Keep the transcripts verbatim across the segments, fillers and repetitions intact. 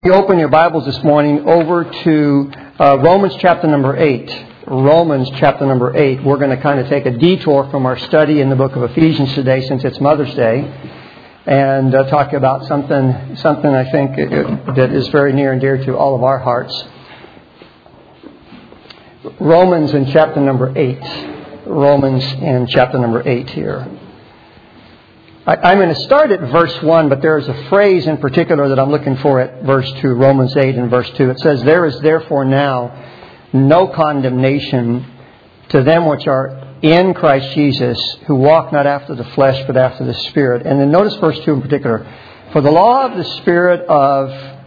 You open your Bibles this morning over to uh, Romans chapter number eight. Romans chapter number eight. We're going to kind of take a detour from our study in the book of Ephesians today, since it's Mother's Day, and uh, talk about something, something I think uh, that is very near and dear to all of our hearts. Romans in chapter number eight. Romans in chapter number eight here. I'm going to start at verse one, but there is a phrase in particular that I'm looking for at verse two, Romans eight and verse two. It says, "There is therefore now no condemnation to them which are in Christ Jesus, who walk not after the flesh, but after the Spirit." And then notice verse two in particular. "For the law of the Spirit of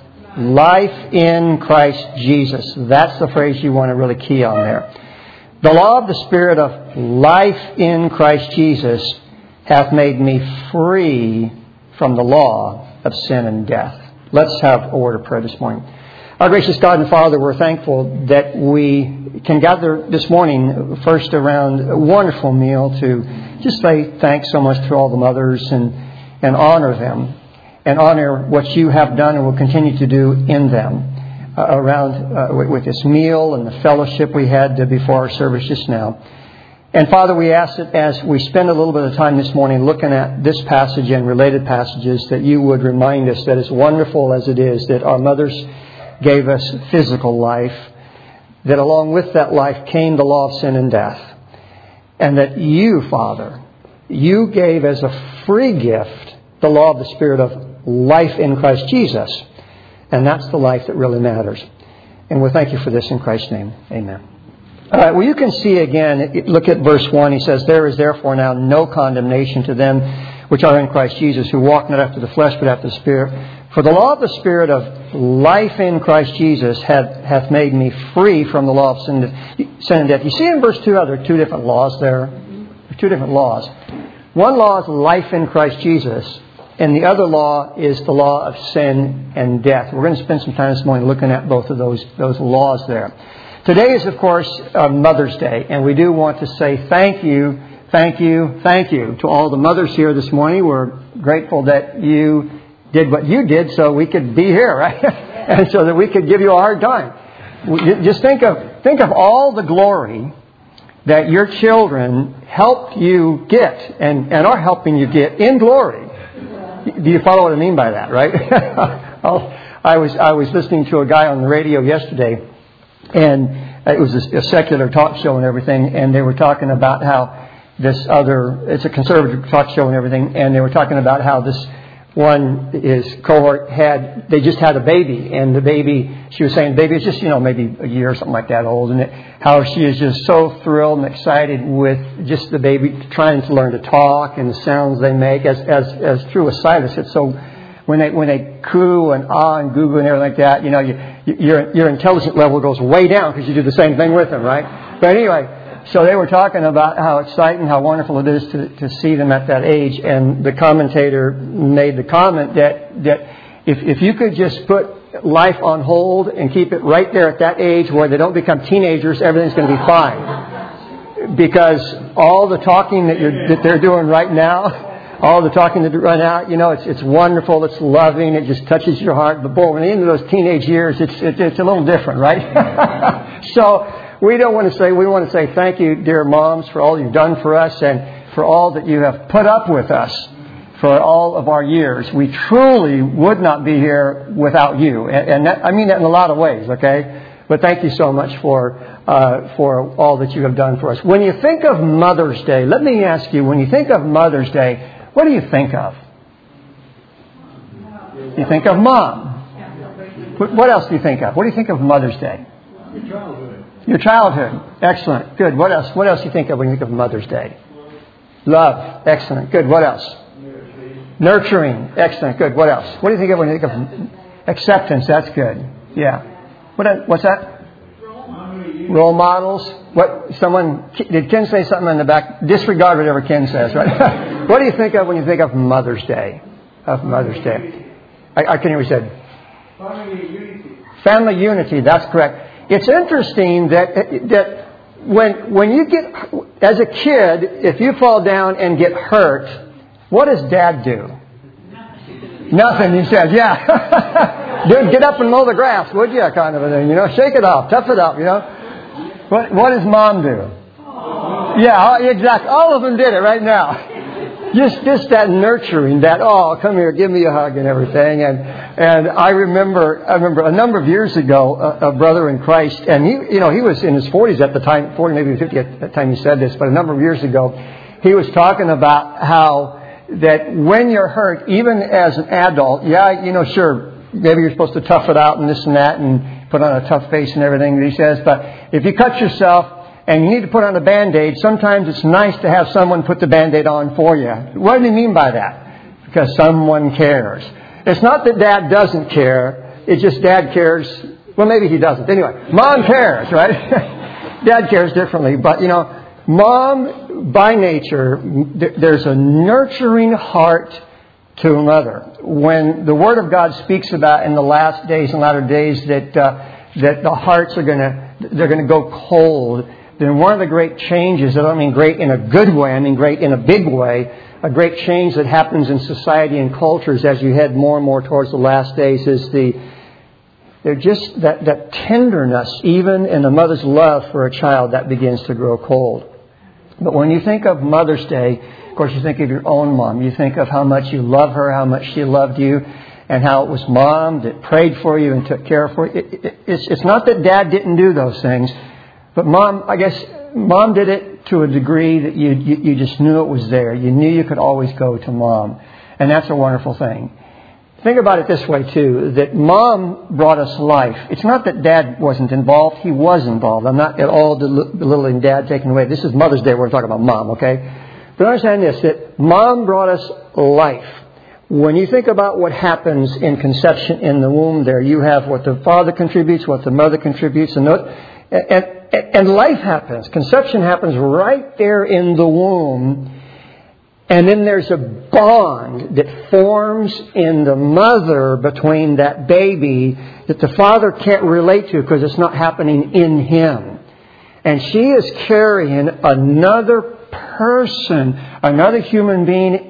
life in Christ Jesus." That's the phrase you want to really key on there. "The law of the Spirit of life in Christ Jesus hath made me free from the law of sin and death." Let's have a word of prayer this morning. Our gracious God and Father, we're thankful that we can gather this morning first around a wonderful meal to just say thanks so much to all the mothers and, and honor them and honor what you have done and will continue to do in them uh, around uh, with, with this meal and the fellowship we had before our service just now. And Father, we ask that as we spend a little bit of time this morning looking at this passage and related passages, that you would remind us that as wonderful as it is that our mothers gave us physical life, that along with that life came the law of sin and death. And that you, Father, you gave as a free gift the law of the Spirit of life in Christ Jesus. And that's the life that really matters. And we thank you for this in Christ's name. Amen. All right, well, you can see again, look at verse one. He says, "There is therefore now no condemnation to them which are in Christ Jesus, who walk not after the flesh, but after the Spirit. For the law of the Spirit of life in Christ Jesus hath, hath made me free from the law of sin, sin and death." You see in verse two how there are two different laws there? There are two different laws. One law is life in Christ Jesus, and the other law is the law of sin and death. We're going to spend some time this morning looking at both of those, those laws there. Today is, of course, uh, Mother's Day, and we do want to say thank you, thank you, thank you to all the mothers here this morning. We're grateful that you did what you did so we could be here, right? And so that we could give you a hard time. Just think of think of all the glory that your children helped you get and, and are helping you get in glory. Do you follow what I mean by that, right? I was I was listening to a guy on the radio yesterday. And it was a, a secular talk show and everything, and they were talking about how this other, it's a conservative talk show and everything, and they were talking about how this one, his cohort had, they just had a baby, and the baby, she was saying the baby is just, you know, maybe a year or something like that old, and it, how she is just so thrilled and excited with just the baby trying to learn to talk and the sounds they make, as as, as through a sight. It's so, when they when they coo and ah and goo goo and everything like that, you know, you, your your intelligence level goes way down because you do the same thing with them, right? But anyway, so they were talking about how exciting, how wonderful it is to, to see them at that age. And the commentator made the comment that that if if you could just put life on hold and keep it right there at that age where they don't become teenagers, everything's going to be fine. Because all the talking that you're that they're doing right now. All the talking that run out, you know, it's it's wonderful, it's loving, it just touches your heart. But boy, when they get into those teenage years, it's it's, it's a little different, right? So we don't want to say, we want to say thank you, dear moms, for all you've done for us and for all that you have put up with us for all of our years. We truly would not be here without you. And, and that, I mean that in a lot of ways, okay? But thank you so much for uh, for all that you have done for us. When you think of Mother's Day, let me ask you, when you think of Mother's Day, what do you think of? You think of Mom. What else do you think of? What do you think of Mother's Day? Your childhood. Your childhood. Excellent. Good. What else? What else do you think of when you think of Mother's Day? Love. Excellent. Good. What else? Nurturing. Excellent. Good. What else? What do you think of when you think of acceptance? That's good. Yeah. What? What's that? Role models. What? Someone did Ken say something in the back? Disregard whatever Ken says, right? What do you think of when you think of Mother's Day? Of Mother's Day, I, I can hear what you said. Family unity. Family unity. That's correct. It's interesting that that when when you get as a kid, if you fall down and get hurt, what does Dad do? Nothing. He says, yeah. Dude, get up and mow the grass, would you? Kind of a thing, you know. Shake it off. Tough it up, you know. What, what does mom do? Yeah, exactly. All of them did it right now. Just, just that nurturing, that, oh, come here, give me a hug and everything. And, and I remember, I remember a number of years ago, a, a brother in Christ, and he, you know, he was in his forties at the time, forty, maybe fifty at the time he said this, but a number of years ago, he was talking about how that when you're hurt, even as an adult, yeah, you know, sure, maybe you're supposed to tough it out and this and that and put on a tough face and everything that he says, but if you cut yourself, and you need to put on a Band-Aid, sometimes it's nice to have someone put the Band-Aid on for you. What do you mean by that? Because someone cares. It's not that Dad doesn't care. It's just Dad cares. Well, maybe he doesn't. Anyway, Mom cares, right? Dad cares differently. But, you know, Mom, by nature, there's a nurturing heart to a mother. When the Word of God speaks about in the last days and latter days that uh, that the hearts are going to, they're going to go cold, then one of the great changes, I don't mean great in a good way, I mean great in a big way, a great change that happens in society and cultures as you head more and more towards the last days is the, they're just that, that tenderness, even in a mother's love for a child, that begins to grow cold. But when you think of Mother's Day, of course you think of your own mom. You think of how much you love her, how much she loved you, and how it was Mom that prayed for you and took care for you. It, it, it's, it's not that Dad didn't do those things. But Mom, I guess, Mom did it to a degree that you, you you just knew it was there. You knew you could always go to Mom. And that's a wonderful thing. Think about it this way, too, that Mom brought us life. It's not that Dad wasn't involved. He was involved. I'm not at all belittling Dad, taking away. This is Mother's Day. We're talking about Mom, okay? But understand this, that Mom brought us life. When you think about what happens in conception in the womb there, you have what the father contributes, what the mother contributes, and, and And life happens. Conception happens right there in the womb. And then there's a bond that forms in the mother between that baby that the father can't relate to because it's not happening in him. And she is carrying another person, another human being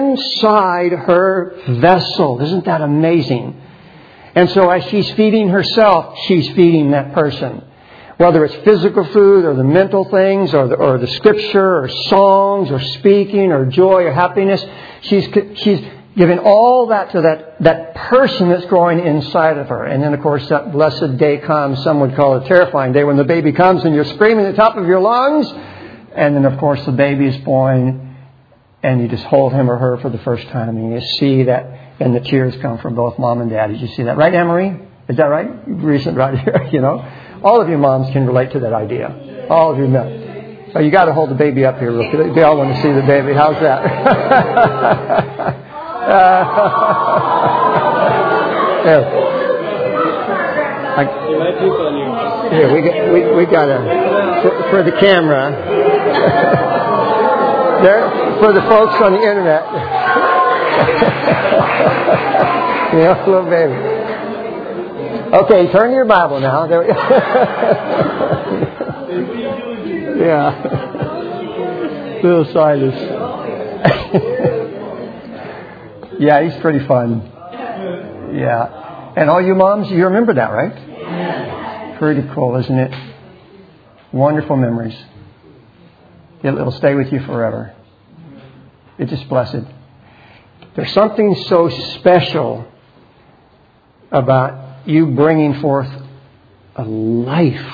inside her vessel. Isn't that amazing? And so as she's feeding herself, she's feeding that person. Whether it's physical food or the mental things or the, or the scripture or songs or speaking or joy or happiness, she's she's giving all that to that, that person that's growing inside of her. And then, of course, that blessed day comes. Some would call it a terrifying day when the baby comes and you're screaming at the top of your lungs. And then, of course, the baby is born and you just hold him or her for the first time. And you see that, and the tears come from both Mom and Dad. Did you see that? Right, Anne-Marie? Is that right? Recent right here, you know. All of you moms can relate to that idea. All of you men. So you got to hold the baby up here real quick. They all want to see the baby. How's that? There. I, here we got we we got a for, for the camera. There for the folks on the internet. You know, little baby. Okay, turn to your Bible now. There we go. Yeah. Little Silas. Yeah, he's pretty fun. Yeah. And all you moms, you remember that, right? Pretty cool, isn't it? Wonderful memories. It'll stay with you forever. It's just blessed. There's something so special about you bringing forth a life.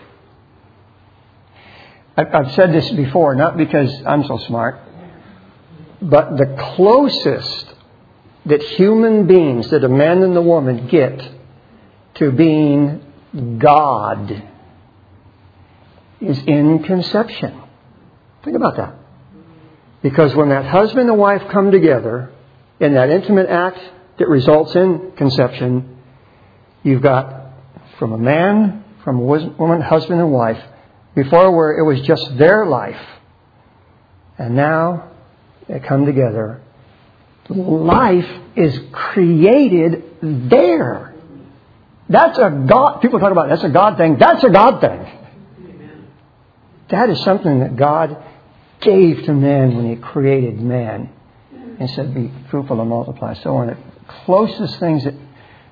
I've said this before, not because I'm so smart, but the closest that human beings, that a man and a woman get to being God is in conception. Think about that. Because when that husband and wife come together in that intimate act that results in conception, you've got from a man, from a woman, husband and wife, before where it was just their life. And now they come together. Life is created there. That's a God. People talk about that's a God thing. That's a God thing. That is something that God gave to man when He created man. And said, be fruitful and multiply. So one of the closest things that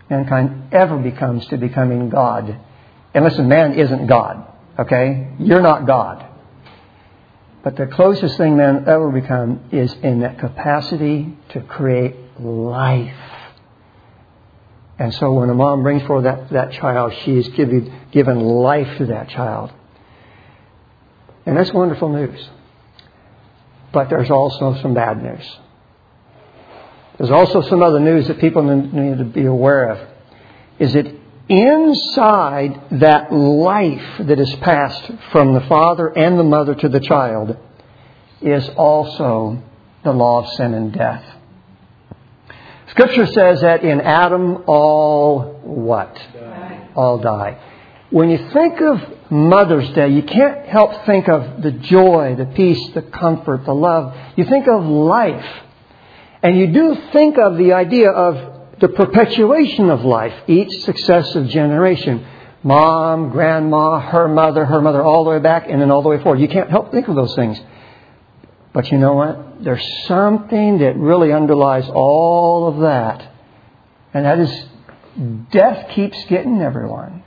mankind ever becomes to becoming God. And listen, man isn't God. Okay? You're not God. But the closest thing man ever become is in that capacity to create life. And so when a mom brings forth that, that child, she is given, given life to that child. And that's wonderful news. But there's also some bad news. There's also some other news that people need to be aware of. Is that inside that life that is passed from the father and the mother to the child is also the law of sin and death. Scripture says that in Adam all what? Die. All die. When you think of Mother's Day, you can't help think of the joy, the peace, the comfort, the love. You think of life. And you do think of the idea of the perpetuation of life, each successive generation. Mom, grandma, her mother, her mother, all the way back and then all the way forward. You can't help think of those things. But you know what? There's something that really underlies all of that. And that is death keeps getting everyone.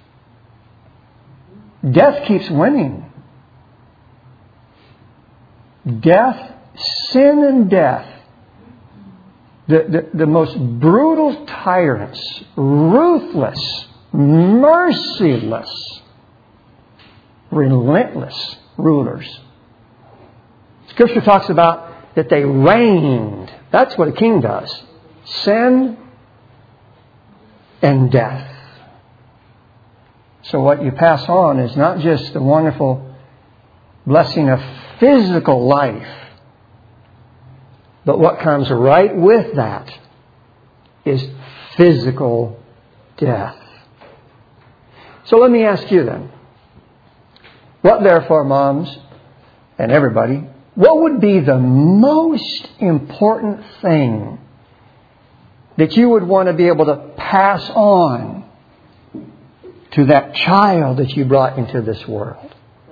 Death keeps winning. Death, sin and death. The, the, the most brutal tyrants, ruthless, merciless, relentless rulers. Scripture talks about that they reigned. That's what a king does. Sin and death. So what you pass on is not just the wonderful blessing of physical life, but what comes right with that is physical death. So let me ask you then, what therefore, moms and everybody, what would be the most important thing that you would want to be able to pass on to that child that you brought into this world?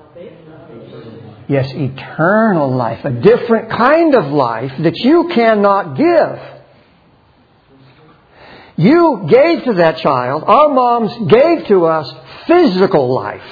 Yes, eternal life. A different kind of life that you cannot give. You gave to that child, our moms gave to us physical life.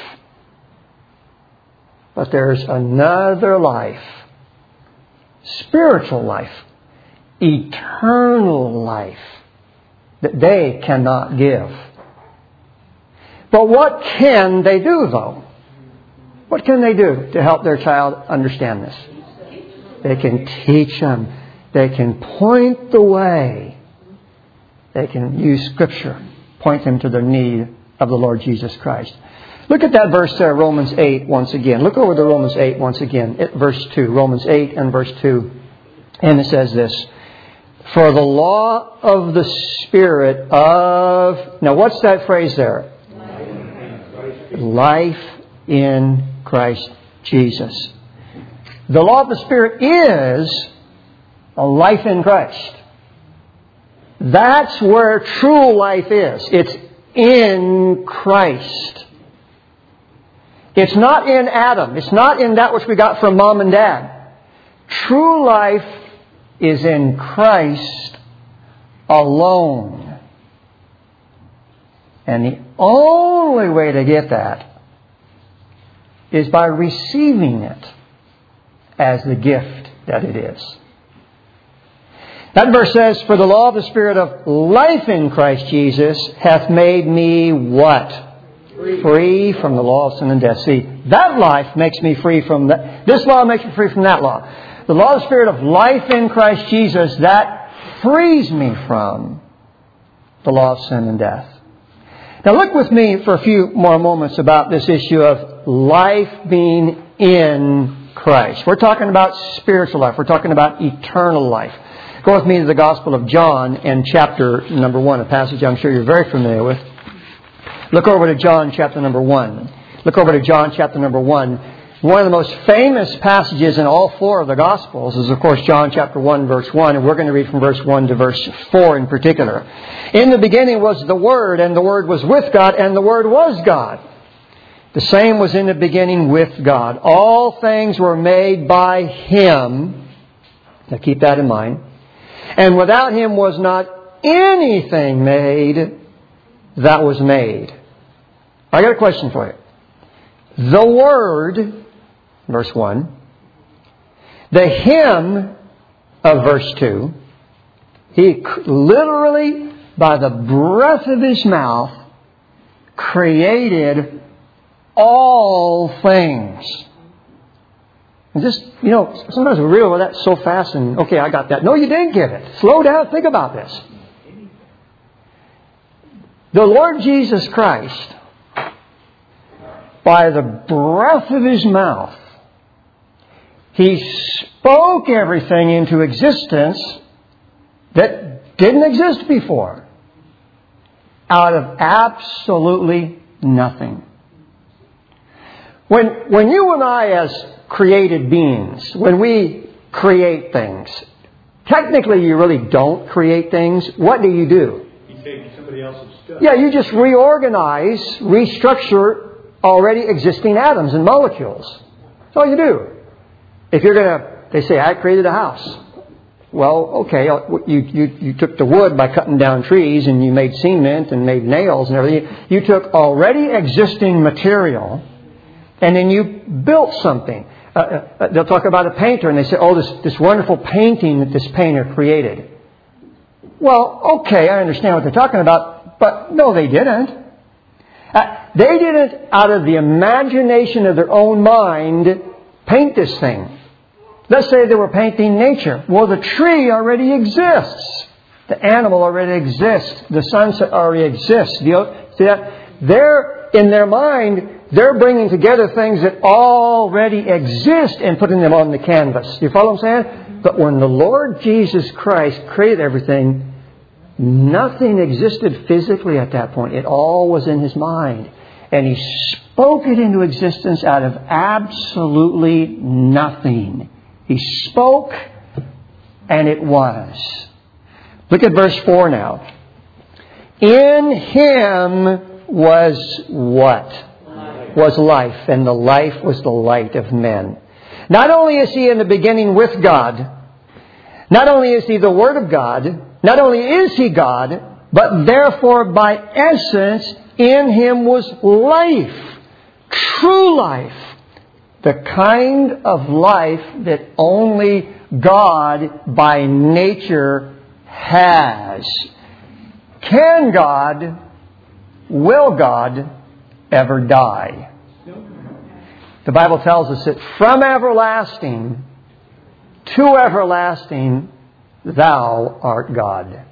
But there's another life. Spiritual life. Eternal life that they cannot give. But what can they do, though? What can they do to help their child understand this? They can teach them. They can point the way. They can use Scripture, point them to the need of the Lord Jesus Christ. Look at that verse there, Romans eight, once again. Look over to Romans eight once again, verse two. Romans eight and verse two. And it says this. For the law of the Spirit of... Now, what's that phrase there? Life in Christ Jesus. The law of the Spirit is a life in Christ. That's where true life is. It's in Christ. It's not in Adam. It's not in that which we got from mom and dad. True life is in Christ alone. And the only way to get that is by receiving it as the gift that it is. That verse says, for the law of the Spirit of life in Christ Jesus hath made me what? Free. Free from the law of sin and death. See, that life makes me free from that. This law makes me free from that law. The law of the Spirit of life in Christ Jesus, that frees me from the law of sin and death. Now look with me for a few more moments about this issue of life being in Christ. We're talking about spiritual life. We're talking about eternal life. Go with me to the Gospel of John and chapter number one, a passage I'm sure you're very familiar with. Look over to John chapter number one. Look over to John chapter number one. One of the most famous passages in all four of the Gospels is, of course, John chapter one, verse one. And we're going to read from verse one to verse four in particular. In the beginning was the Word, and the Word was with God, and the Word was God. The same was in the beginning with God. All things were made by Him. Now keep that in mind. And without Him was not anything made that was made. I got a question for you. The Word, verse one, the Him of verse two, He literally, by the breath of His mouth, created all things. And just, you know, sometimes we realize that so fast and, okay, I got that. No, you didn't get it. Slow down, think about this. The Lord Jesus Christ, by the breath of His mouth, He spoke everything into existence that didn't exist before, out of absolutely nothing. When, when you and I, as created beings, when we create things, technically you really don't create things. What do you do? You take somebody else's stuff. Yeah, you just reorganize, restructure already existing atoms and molecules. That's all you do. If you're going to, they say, I created a house. Well, okay, you, you, you took the wood by cutting down trees and you made cement and made nails and everything. You took already existing material and then you built something. Uh, uh, they'll talk about a painter and they say, oh, this, this wonderful painting that this painter created. Well, okay, I understand what they're talking about, but no, they didn't. Uh, they didn't, out of the imagination of their own mind, paint this thing. Let's say they were painting nature. Well, the tree already exists. The animal already exists. The sunset already exists. Do you see that? They're, in their mind, they're bringing together things that already exist and putting them on the canvas. You follow what I'm saying? But when the Lord Jesus Christ created everything, nothing existed physically at that point. It all was in His mind. And He spoke it into existence out of absolutely nothing. He spoke, and it was. Look at verse four now. In Him was what? Life. Was life, and the life was the light of men. Not only is He in the beginning with God, not only is He the Word of God, not only is He God, but therefore by essence in Him was life, true life. The kind of life that only God by nature has. Can God, will God ever die? The Bible tells us that from everlasting to everlasting, Thou art God.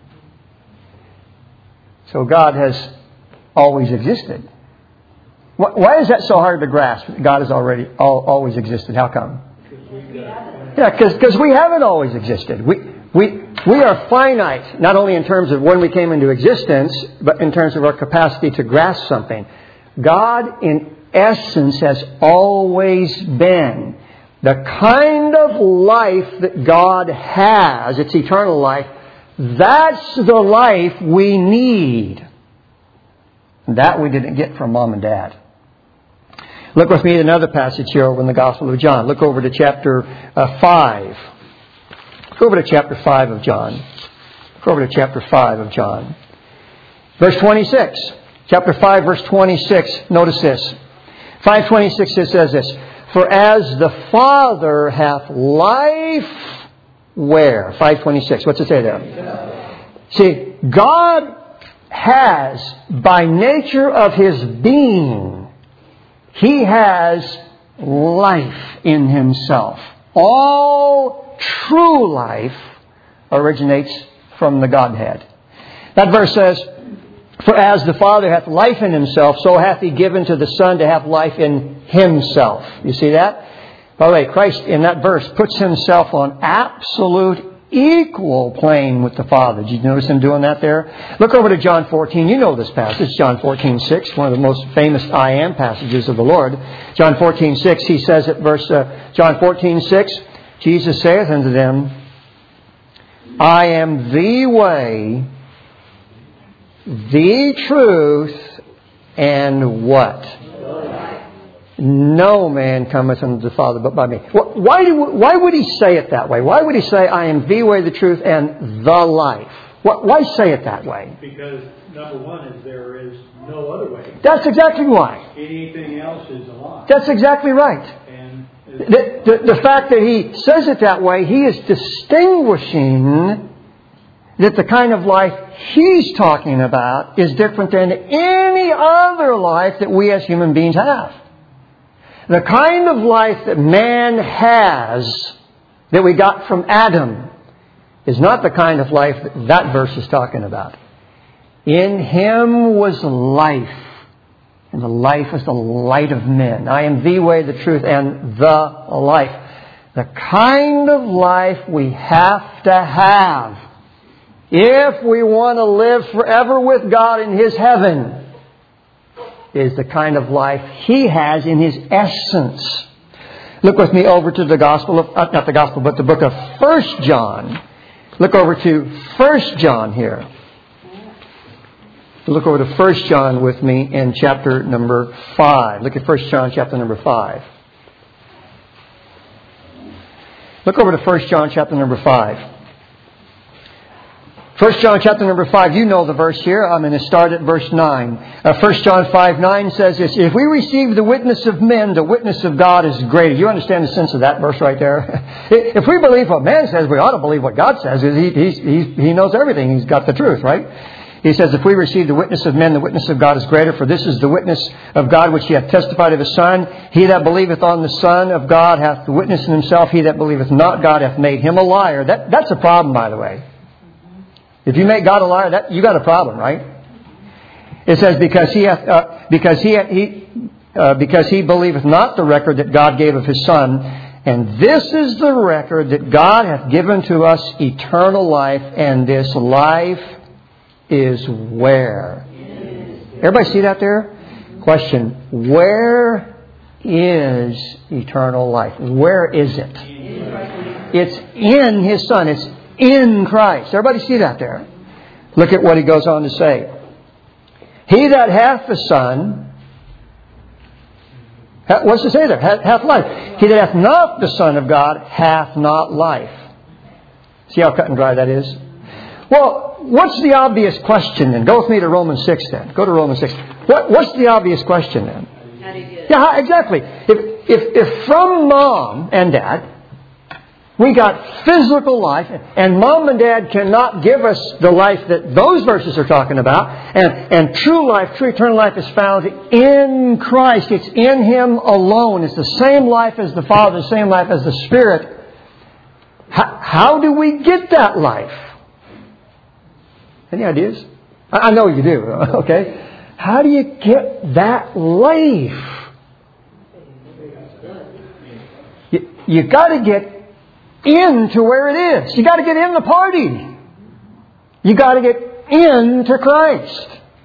So God has always existed. Why is that so hard to grasp? God has already always existed. How come? Yeah, because we haven't always existed. We we we are finite, not only in terms of when we came into existence, but in terms of our capacity to grasp something. God, in essence, has always been. The kind of life that God has, it's eternal life, that's the life we need. That we didn't get from Mom and Dad. Look with me at another passage here over in the Gospel of John. Look over to chapter uh, five. Go over to chapter five of John. Go over to chapter five of John. Verse twenty-six. Chapter five, verse twenty-six. Notice this. five twenty-six, it says this. For as the Father hath life, where? five twenty-six. What's it say there? See, God has, by nature of His being, He has life in Himself. All true life originates from the Godhead. That verse says, for as the Father hath life in Himself, so hath He given to the Son to have life in Himself. You see that? By the way, Christ in that verse puts Himself on absolute equal plane with the Father. Did you notice Him doing that there? Look over to John fourteen. You know this passage, John fourteen six, one of the most famous I am passages of the Lord. John fourteen six, He says at verse uh, John fourteen six, Jesus saith unto them, I am the way, the truth, and what? No man cometh unto the Father but by me. Why, do, why would He say it that way? Why would He say, I am the way, the truth, and the life? Why say it that way? Because number one is there is no other way. That's exactly why. Anything else is a lie. That's exactly right. And The, the, the fact that he says it that way, he is distinguishing that the kind of life he's talking about is different than any other life that we as human beings have. The kind of life that man has, that we got from Adam, is not the kind of life that that verse is talking about. In Him was life, and the life is the light of men. I am the way, the truth, and the life. The kind of life we have to have if we want to live forever with God in His heaven is the kind of life He has in His essence. Look with me over to the Gospel of, uh, not the Gospel, but the book of First John. Look over to First John here. Look over to First John with me in chapter number five. Look at First John chapter number five. Look over to First John chapter number five. First John chapter number five, you know the verse here. I'm going to start at verse nine. Uh, First John five nine says this, if we receive the witness of men, the witness of God is greater. You understand the sense of that verse right there? If we believe what man says, we ought to believe what God says. He, he, he, he knows everything. He's got the truth, right? He says, if we receive the witness of men, the witness of God is greater. For this is the witness of God which He hath testified of His Son. He that believeth on the Son of God hath the witness in himself. He that believeth not God hath made him a liar. That, that's a problem, by the way. If you make God a liar, that you got a problem, right? It says, because he hath, uh, because he, he uh, because he believeth not the record that God gave of His Son, and this is the record that God hath given to us eternal life, and this life is where? Everybody see that there? Question, where is eternal life? Where is it? It's in His Son. It's in Christ. Everybody see that there? Look at what he goes on to say. He that hath the Son, what's to say there? Hath life. He that hath not the Son of God hath not life. See how cut and dry that is? Well, what's the obvious question then? Go with me to Romans six then. Go to Romans six. What, what's the obvious question then? How do you get it? Yeah, exactly. If, if, if from Mom and Dad we got physical life, and Mom and Dad cannot give us the life that those verses are talking about, and, and true life, true eternal life is found in Christ. It's in Him alone. It's the same life as the Father, the same life as the Spirit. How, how do we get that life? Any ideas? I, I know you do, okay? How do you get that life? You, you got to get into where it is. You got to get in the party. You got to get into Christ.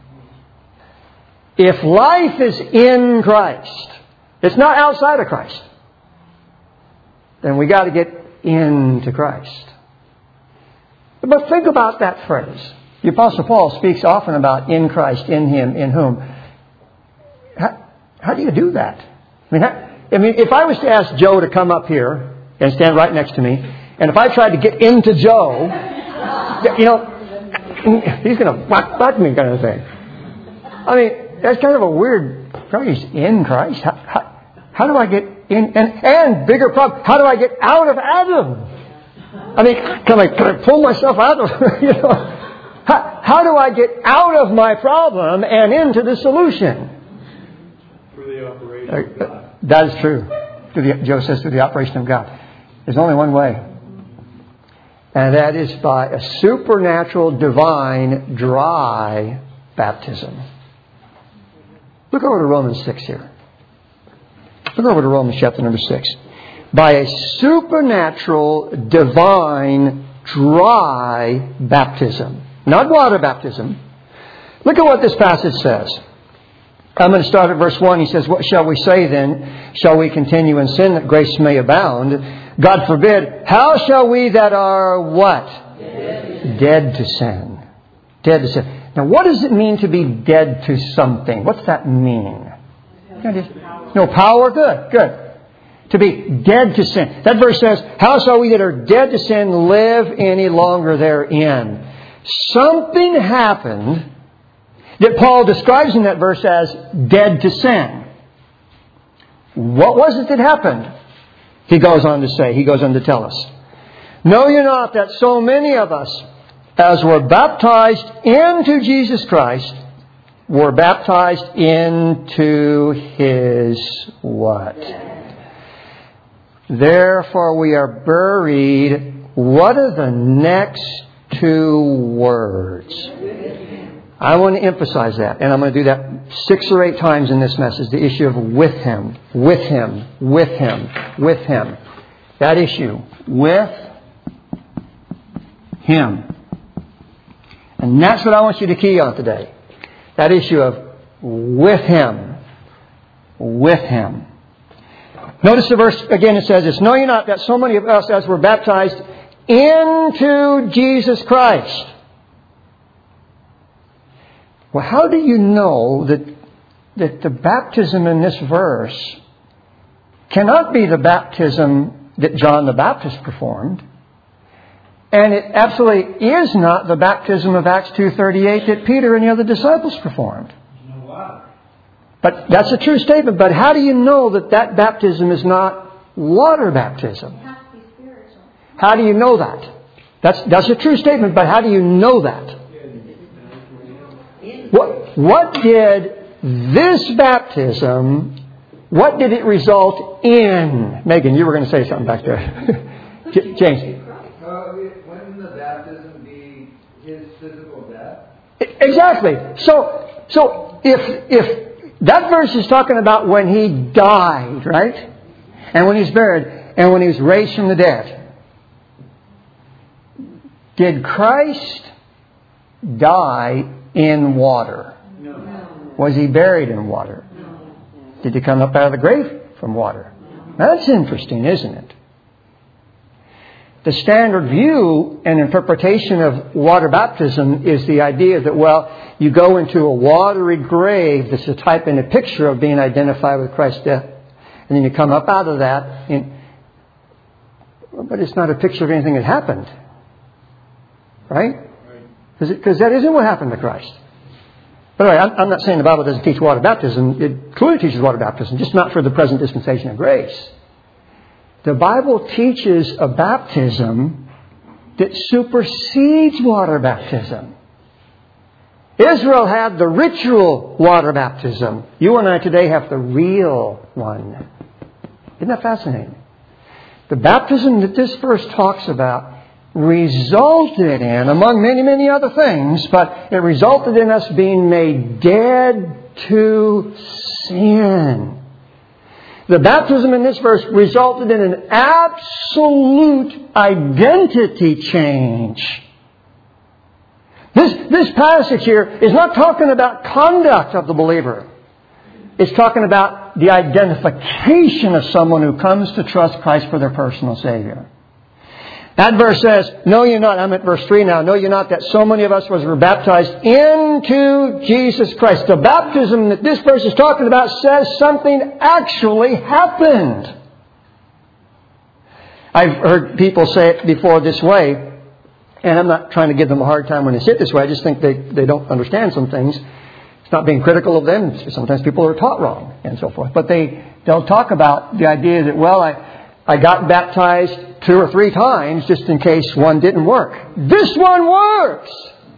If life is in Christ, it's not outside of Christ, then we got to get into Christ. But think about that phrase. The Apostle Paul speaks often about in Christ, in Him, in whom. How, how do you do that? I mean, how, I mean, if I was to ask Joe to come up here and stand right next to me, and if I tried to get into Joe, you know, he's going to whack, whack me kind of thing. I mean, that's kind of a weird phrase, in Christ. How, how, how do I get in? And, and bigger problem, how do I get out of Adam? I mean, can I, can I pull myself out of, you know? How, how do I get out of my problem and into the solution? Through the operation of God. That is true. Through the, Joe says through the operation of God. There's only one way. And that is by a supernatural, divine, dry baptism. Look over to Romans six here. Look over to Romans chapter number six. By a supernatural, divine, dry baptism. Not water baptism. Look at what this passage says. I'm going to start at verse one. He says, what shall we say then? Shall we continue in sin that grace may abound? God forbid. How shall we that are what? Dead. Dead to sin. Dead to sin. Now, what does it mean to be dead to something? What's that mean? No power? Good, good. To be dead to sin. That verse says, how shall we that are dead to sin live any longer therein? Something happened that Paul describes in that verse as dead to sin. What was it that happened? He goes on to say, he goes on to tell us. Know you not that so many of us, as were baptized into Jesus Christ, were baptized into His what? Therefore we are buried. What are the next two words? I want to emphasize that, and I'm going to do that six or eight times in this message. The issue of with Him, with Him, with Him, with Him. That issue, with Him. And that's what I want you to key on today. That issue of with Him, with Him. Notice the verse again. It says, "It's know ye not that so many of us as were baptized into Jesus Christ." Well, how do you know that that the baptism in this verse cannot be the baptism that John the Baptist performed, and it absolutely is not the baptism of Acts two thirty-eight that Peter and the other disciples performed? But that's a true statement. But how do you know that that baptism is not water baptism? It has to be spiritual. How do you know that? That's that's a true statement. But how do you know that? What, what did this baptism, what did it result in? Megan, you were going to say something back there. J- James. Uh, wouldn't the baptism be His physical death? Exactly. So, so if if that verse is talking about when He died, right? And when He's buried, and when He was raised from the dead. Did Christ die in water? No. Was He buried in water? No. Did He come up out of the grave from water? That's interesting, isn't it? The standard view and interpretation of water baptism is the idea that, well, you go into a watery grave that's a type and a picture of being identified with Christ's death. And then you come up out of that. In, but it's not a picture of anything that happened. Right? Because that isn't what happened to Christ. By the way, I'm, I'm not saying the Bible doesn't teach water baptism. It clearly teaches water baptism, just not for the present dispensation of grace. The Bible teaches a baptism that supersedes water baptism. Israel had the ritual water baptism. You and I today have the real one. Isn't that fascinating? The baptism that this verse talks about resulted in, among many, many other things, but it resulted in us being made dead to sin. The baptism in this verse resulted in an absolute identity change. This, this passage here is not talking about conduct of the believer. It's talking about the identification of someone who comes to trust Christ for their personal Savior. That verse says, know ye not, I'm at verse three now, know ye not that so many of us was were baptized into Jesus Christ. The baptism that this verse is talking about says something actually happened. I've heard people say it before this way, and I'm not trying to give them a hard time when they say it this way. I just think they, they don't understand some things. It's not being critical of them. Sometimes people are taught wrong and so forth. But they, they'll talk about the idea that, well, I, I got baptized two or three times just in case one didn't work. This one works.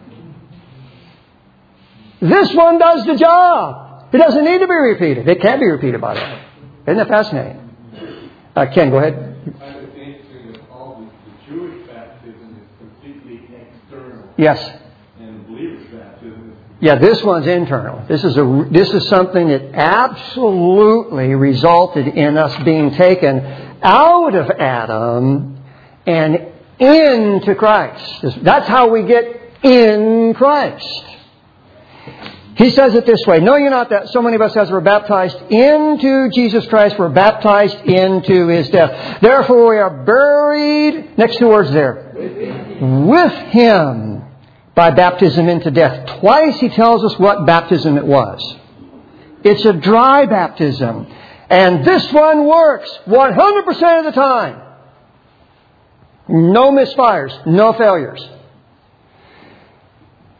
This one does the job. It doesn't need to be repeated. It can be repeated by that. Isn't that fascinating? Uh, Ken, go ahead. I think it's interesting that all the, the Jewish baptism is completely external. Yes. And the believer's baptism is Yeah, this one's internal. This is a this is something that absolutely resulted in us being taken out of Adam and into Christ. That's how we get in Christ. He says it this way, know ye not that so many of us as were baptized into Jesus Christ were baptized into His death. Therefore we are buried, next two words there, with Him by baptism into death. Twice He tells us what baptism it was. It's a dry baptism. And this one works one hundred percent of the time. No misfires, no failures.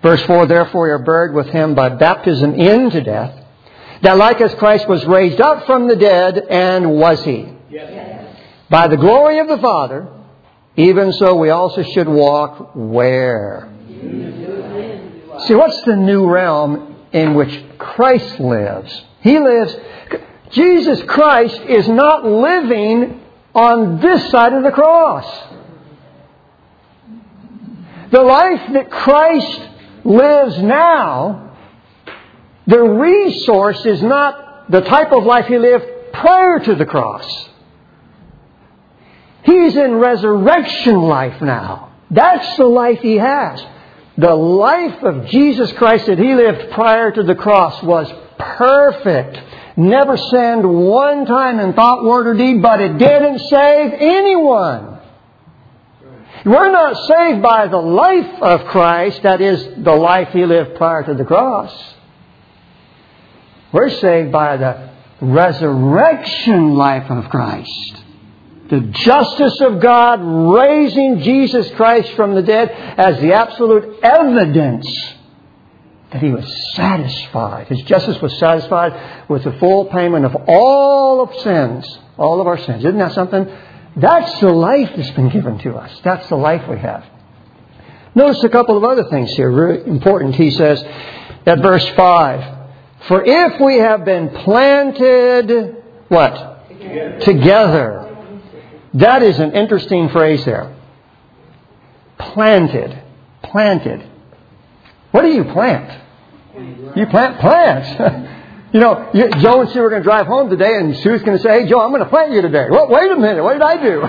Verse four, therefore you are buried with Him by baptism into death, that like as Christ was raised up from the dead, and was He? Yes. By the glory of the Father, even so we also should walk where? See, what's the new realm in which Christ lives? He lives... Jesus Christ is not living on this side of the cross. The life that Christ lives now, the resource is not the type of life He lived prior to the cross. He's in resurrection life now. That's the life He has. The life of Jesus Christ that He lived prior to the cross was perfect. Never sinned one time in thought, word, or deed, but it didn't save anyone. We're not saved by the life of Christ, that is, the life He lived prior to the cross. We're saved by the resurrection life of Christ. The justice of God raising Jesus Christ from the dead as the absolute evidence that He was satisfied. His justice was satisfied with the full payment of all of sins. All of our sins. Isn't that something? That's the life that's been given to us. That's the life we have. Notice a couple of other things here. Really important. He says at verse five, for if we have been planted, what? Together. Together. That is an interesting phrase there. Planted. Planted. What do you plant? You plant plants. You know, you, Joe and Sue are going to drive home today, and Sue's going to say, hey, Joe, I'm going to plant you today. Well, wait a minute. What did I do?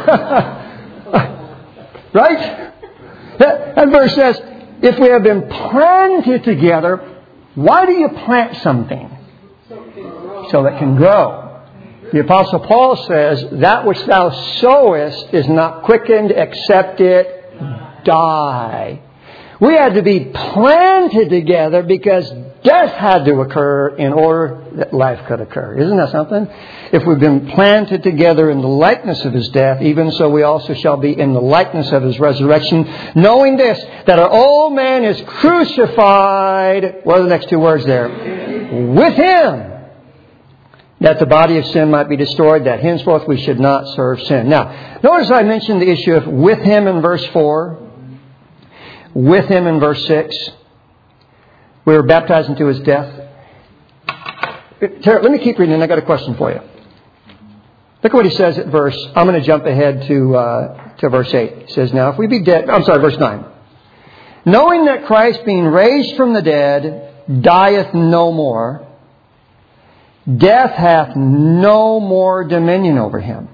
Right? That, that verse says, if we have been planted together, why do you plant something? So it can grow. The Apostle Paul says, that which thou sowest is not quickened, except it die. We had to be planted together because death had to occur in order that life could occur. Isn't that something? If we've been planted together in the likeness of His death, even so we also shall be in the likeness of His resurrection, knowing this, that our old man is crucified, what are the next two words there? With Him, that the body of sin might be destroyed, that henceforth we should not serve sin. Now, notice I mentioned the issue of with Him in verse four. With Him in verse six. We were baptized into His death. Tara, let me keep reading and I got a question for you. Look at what he says at verse, I'm going to jump ahead to uh, to verse eight. He says, now if we be dead, I'm sorry, verse nine. Knowing that Christ being raised from the dead dieth no more, death hath no more dominion over Him.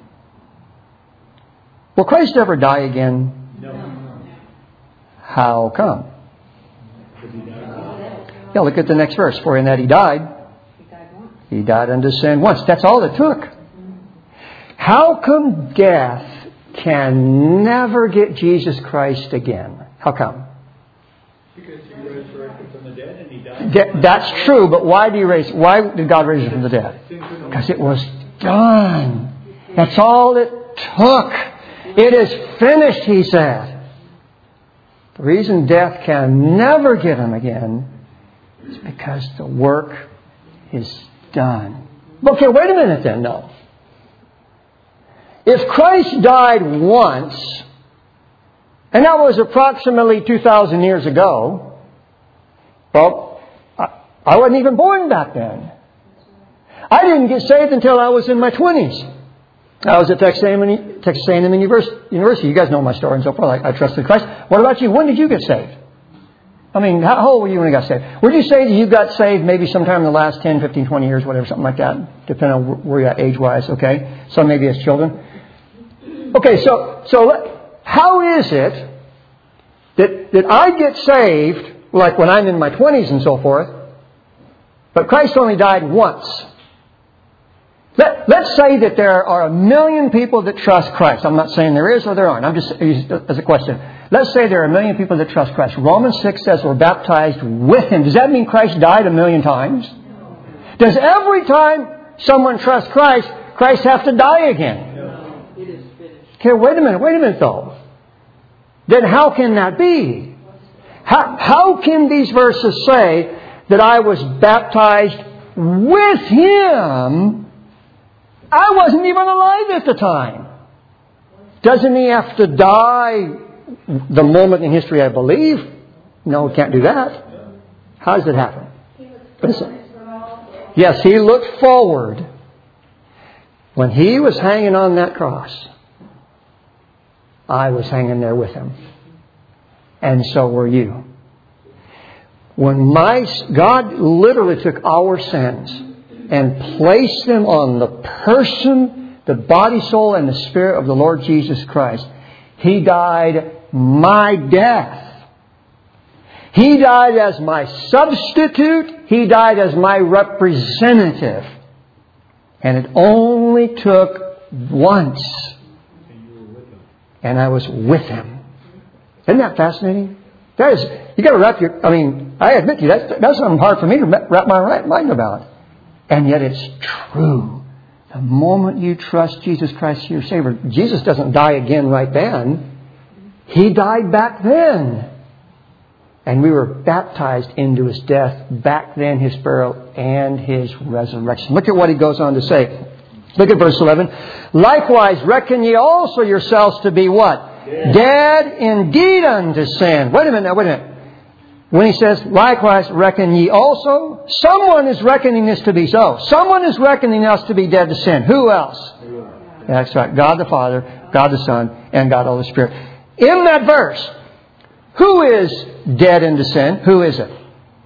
Will Christ ever die again? No. How come? Yeah, look at the next verse. For in that He died, He died unto sin once. That's all it took. How come death can never get Jesus Christ again? How come? Because He resurrected from the dead and He died. De- that's true, but why did He raise? Why did God raise Him from the dead? Because it was done. That's all it took. It is finished, He said. The reason death can never get Him again is because the work is done. Okay, wait a minute then, no. If Christ died once, and that was approximately two thousand years ago, well, I, I wasn't even born back then. I didn't get saved until I was in my twenties. I was at Texas A and M, Texas A and M University. You guys know my story and so forth. I, I trusted Christ. What about you? When did you get saved? I mean, how old were you when you got saved? Would you say that you got saved maybe sometime in the last ten, fifteen, twenty years, whatever, something like that, depending on where you're at age-wise, okay? Some maybe as children. Okay, so so how is it that, that I get saved, like when I'm in my twenties and so forth, but Christ only died once? Let, let's say that there are a million people that trust Christ. I'm not saying there is or there aren't. I'm just as a question. Let's say there are a million people that trust Christ. Romans six says we're baptized with Him. Does that mean Christ died a million times? Does every time someone trusts Christ, Christ have to die again? No. It is finished. Okay, wait a minute. Wait a minute, though. Then how can that be? How, how can these verses say that I was baptized with Him? I wasn't even alive at the time. Doesn't He have to die the moment in history I believe? No, He can't do that. How does it happen? Listen. Yes, He looked forward. When He was hanging on that cross, I was hanging there with Him. And so were you. When my God literally took our sins and placed them on the person, the body, soul, and the spirit of the Lord Jesus Christ, He died my death. He died as my substitute. He died as my representative. And it only took once. And I was with Him. Isn't that fascinating? That is, you got to wrap your, I mean, I admit to you, that's, that's something hard for me to wrap my right mind about. And yet it's true. The moment you trust Jesus Christ as your Savior, Jesus doesn't die again right then. He died back then. And we were baptized into His death, back then His burial, and His resurrection. Look at what He goes on to say. Look at verse eleven. Likewise, reckon ye also yourselves to be what? Dead. Dead indeed unto sin. Wait a minute now, wait a minute. When He says, likewise, reckon ye also, someone is reckoning this to be so. Someone is reckoning us to be dead to sin. Who else? That's right. God the Father, God the Son, and God the Holy Spirit. In that verse, who is dead into sin? Who is it?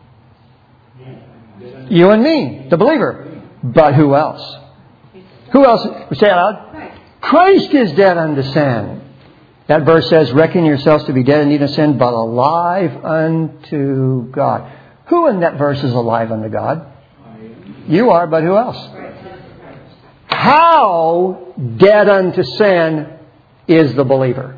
You and me, the believer. But who else? Who else? Say it out. Christ is dead unto sin. That verse says, reckon yourselves to be dead indeed unto sin, but alive unto God. Who in that verse is alive unto God? You are, but who else? How dead unto sin is the believer?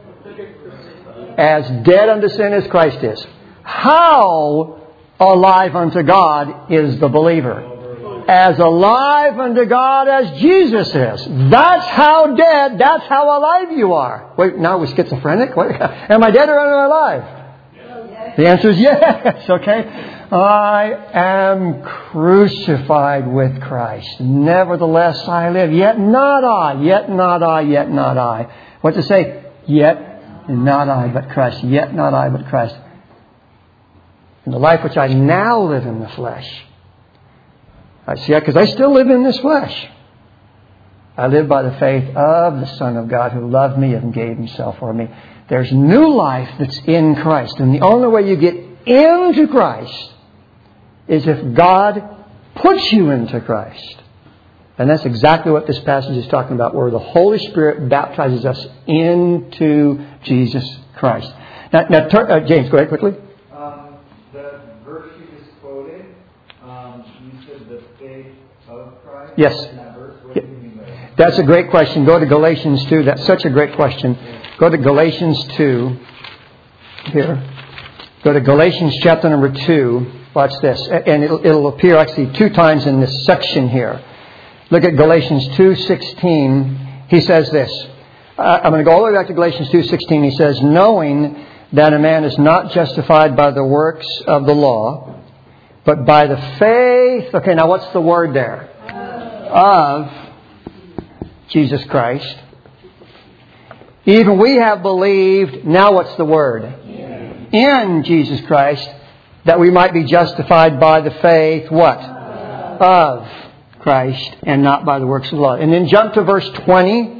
As dead unto sin as Christ is. How alive unto God is the believer? As alive unto God as Jesus is. That's how dead, that's how alive you are. Wait, now we're schizophrenic? What? Am I dead or am I alive? Yes. The answer is yes, okay? I am crucified with Christ. Nevertheless I live. Yet not I, yet not I, yet not I. What to say? Yet not I, but Christ. Yet not I, but Christ. In the life which I now live in the flesh. I see, because I still live in this flesh. I live by the faith of the Son of God who loved me and gave Himself for me. There's new life that's in Christ. And the only way you get into Christ is if God puts you into Christ. And that's exactly what this passage is talking about, where the Holy Spirit baptizes us into Jesus Christ. Now, now turn, uh, James, go ahead quickly. Um, the verse you just quoted, um, you said the faith of Christ. Yes. In that verse, what do you mean by that? That's a great question. Go to Galatians two. That's such a great question. Go to Galatians two. Here. Go to Galatians chapter number two. Watch this. And it'll, it'll appear actually two times in this section here. Look at Galatians two sixteen. He says this. Uh, I'm going to go all the way back to Galatians two sixteen. He says, knowing that a man is not justified by the works of the law, but by the faith. Okay, now what's the word there? Of Jesus Christ. Even we have believed. Now what's the word? In Jesus Christ, that we might be justified by the faith. What? Of Christ, and not by the works of the law. And then jump to verse twenty.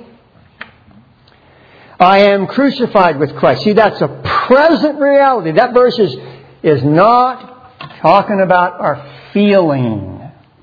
I am crucified with Christ. See, that's a present reality. That verse is, is not talking about our feeling.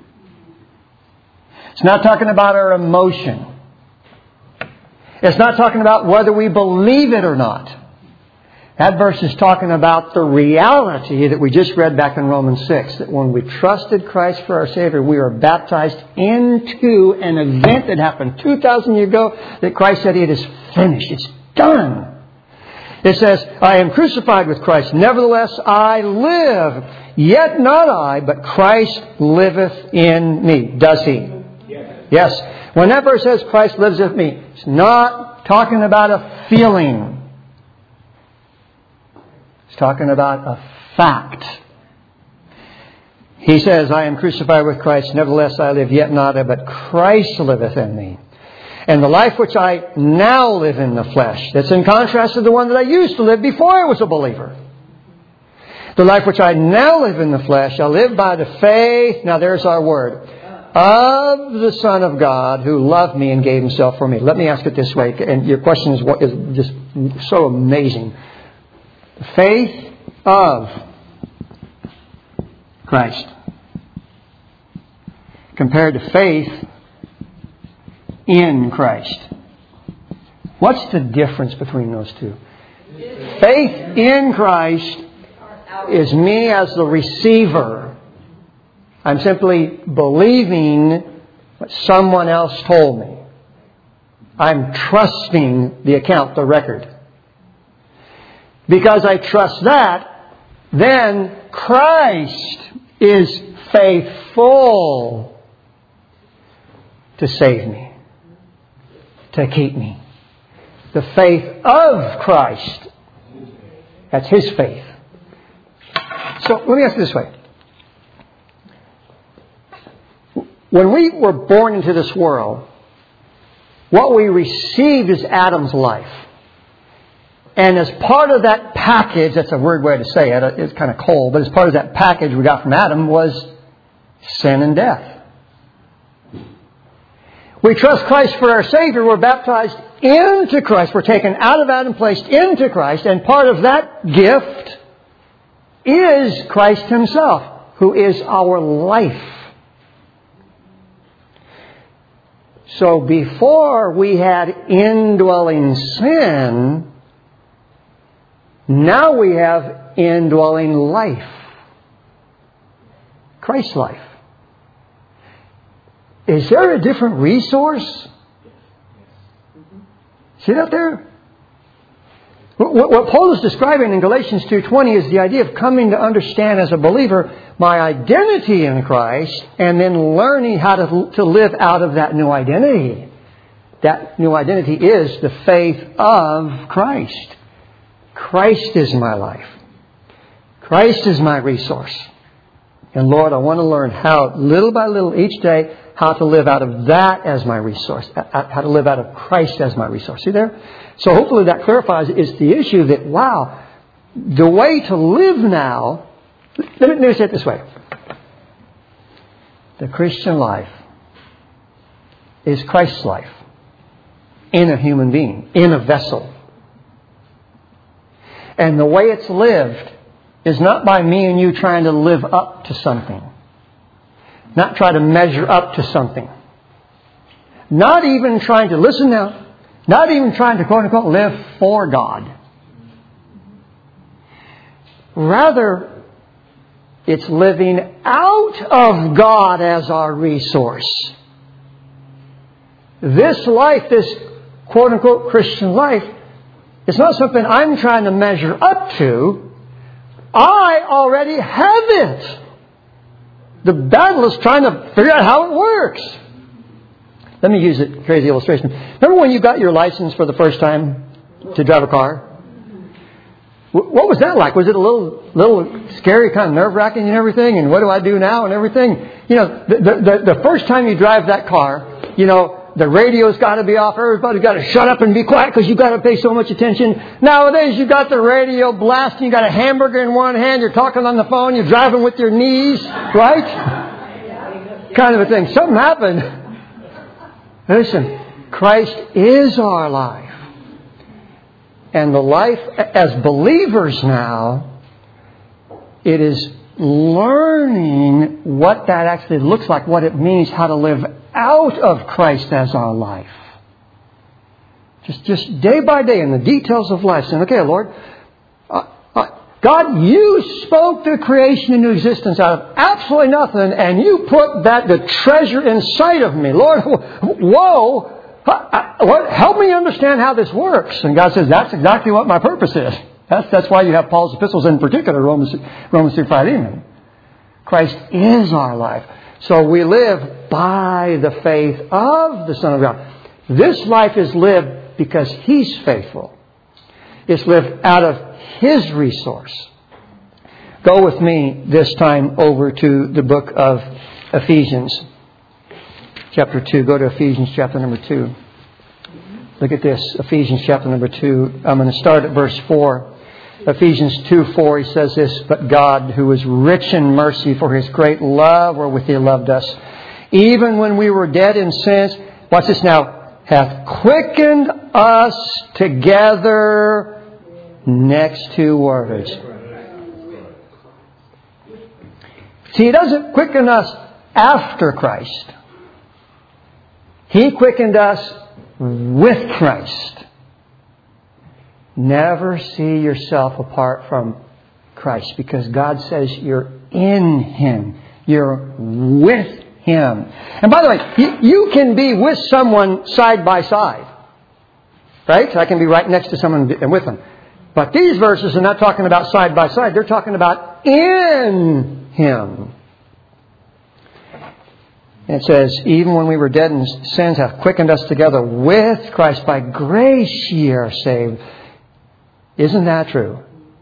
It's not talking about our emotion. It's not talking about whether we believe it or not. That verse is talking about the reality that we just read back in Romans six. That when we trusted Christ for our Savior, we are baptized into an event that happened two thousand years ago that Christ said, it is finished. It's done. It says, I am crucified with Christ. Nevertheless, I live. Yet not I, but Christ liveth in me. Does He? Yes. Yes. When that verse says Christ lives in me, it's not talking about a feeling. He's talking about a fact. He says, I am crucified with Christ, nevertheless I live, yet not I, but Christ liveth in me. And the life which I now live in the flesh, that's in contrast to the one that I used to live before I was a believer. The life which I now live in the flesh, I live by the faith, now there's our word, of the Son of God who loved me and gave Himself for me. Let me ask it this way, and your question is, what is just so amazing. The faith of Christ compared to faith in Christ. What's the difference between those two? Faith in Christ is me as the receiver. I'm simply believing what someone else told me. I'm trusting the account, the record. Because I trust that, then Christ is faithful to save me, to keep me. The faith of Christ. That's His faith. So let me ask you this way. When we were born into this world, what we received is Adam's life. And as part of that package, that's a weird way to say it, it's kind of cold, but as part of that package we got from Adam was sin and death. We trust Christ for our Savior. We're baptized into Christ. We're taken out of Adam, placed into Christ. And part of that gift is Christ Himself, who is our life. So before we had indwelling sin, now we have indwelling life. Christ's life. Is there a different resource? See that there? What Paul is describing in Galatians two twenty is the idea of coming to understand as a believer my identity in Christ and then learning how to, to live out of that new identity. That new identity is the faith of Christ. Christ is my life. Christ is my resource. And Lord, I want to learn how, little by little each day, how to live out of that as my resource. How to live out of Christ as my resource. See there? So hopefully that clarifies is the issue that, wow, the way to live now, let me, let me say it this way. The Christian life is Christ's life in a human being, in a vessel. And the way it's lived is not by me and you trying to live up to something. Not try to measure up to something. Not even trying to, listen now, not even trying to quote unquote live for God. Rather, it's living out of God as our resource. This life, this quote unquote Christian life, it's not something I'm trying to measure up to. I already have it. The battle is trying to figure out how it works. Let me use a crazy illustration. Remember when you got your license for the first time to drive a car? What was that like? Was it a little little scary, kind of nerve-wracking and everything? And what do I do now and everything? You know, the, the, the first time you drive that car, you know, the radio's got to be off. Everybody's got to shut up and be quiet because you've got to pay so much attention. Nowadays, you've got the radio blasting. You've got a hamburger in one hand. You're talking on the phone. You're driving with your knees. Right? Kind of a thing. Something happened. Listen, Christ is our life. And the life as believers now, it is learning what that actually looks like, what it means, how to live out of Christ as our life. Just just day by day in the details of life. Saying, okay, Lord, uh, uh, God, you spoke the creation into existence out of absolutely nothing, and you put that the treasure inside of me. Lord, whoa, uh, Lord, help me understand how this works. And God says, that's exactly what my purpose is. That's that's why you have Paul's epistles, in particular, Romans Romans through Philemon. Christ is our life. So we live by the faith of the Son of God. This life is lived because He's faithful. It's lived out of His resource. Go with me this time over to the book of Ephesians. Chapter two. Go to Ephesians chapter number two. Look at this. Ephesians chapter number two. I'm going to start at verse four. Ephesians two four, he says this, "But God, who is rich in mercy for His great love wherewith He loved us, even when we were dead in sins," watch this now, "hath quickened us together," next two words. See, He doesn't quicken us after Christ. He quickened us with Christ. Never see yourself apart from Christ, because God says you're in Him. You're with Him. And by the way, you, you can be with someone side by side. Right? I can be right next to someone and with them. But these verses are not talking about side by side. They're talking about in Him. And it says, "Even when we were dead in sins, hath quickened us together with Christ. By grace ye are saved." Isn't that true?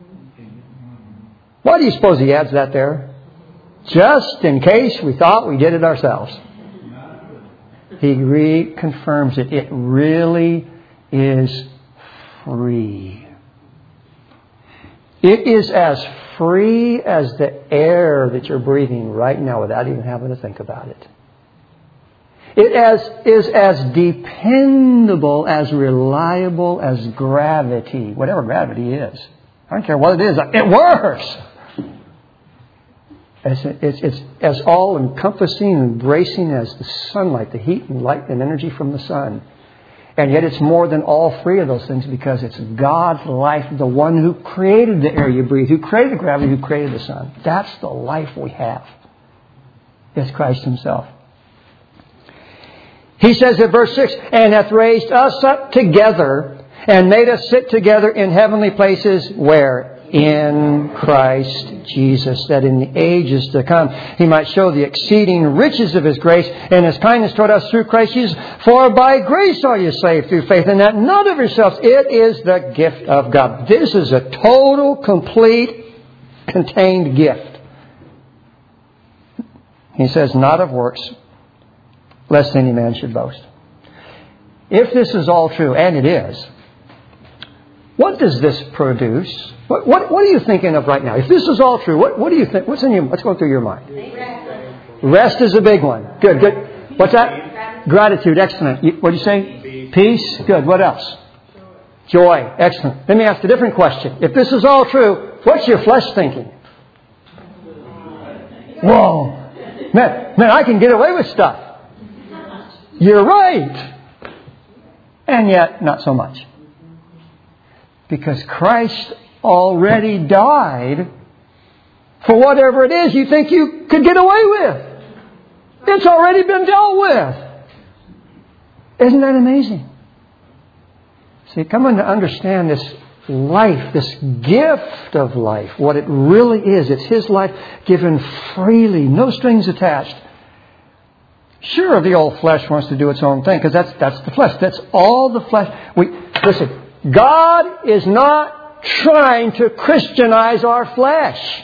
Why do you suppose He adds that there? Just in case we thought we did it ourselves. He reconfirms it. It really is free. It is as free as the air that you're breathing right now without even having to think about it. It as, is as dependable, as reliable as gravity. Whatever gravity is. I don't care what it is. It works. It's, it's, it's as all-encompassing and embracing as the sunlight, the heat and light and energy from the sun. And yet it's more than all three of those things, because it's God's life, the one who created the air you breathe, who created the gravity, who created the sun. That's the life we have. It's Christ Himself. He says in verse six, "And hath raised us up together and made us sit together in heavenly places," where? "In Christ Jesus, that in the ages to come He might show the exceeding riches of His grace and His kindness toward us through Christ Jesus. For by grace are you saved through faith, and that not of yourselves. It is the gift of God." This is a total, complete, contained gift. He says, "Not of works, lest any man should boast." If this is all true, and it is, what does this produce? What, what, what are you thinking of right now? If this is all true, what, what do you think? What's in your, what's going through your mind? Rest. Rest is a big one. Good, good. What's that? Gratitude. Excellent. What did you say? Peace. Good. What else? Joy. Excellent. Let me ask a different question. If this is all true, what's your flesh thinking? Whoa. Man, man, I can get away with stuff. You're right. And yet, not so much. Because Christ already died for whatever it is you think you could get away with. It's already been dealt with. Isn't that amazing? See, coming to understand this life, this gift of life, what it really is. It's His life given freely, no strings attached. Sure, the old flesh wants to do its own thing, because that's that's the flesh. That's all the flesh. We listen. God is not trying to Christianize our flesh.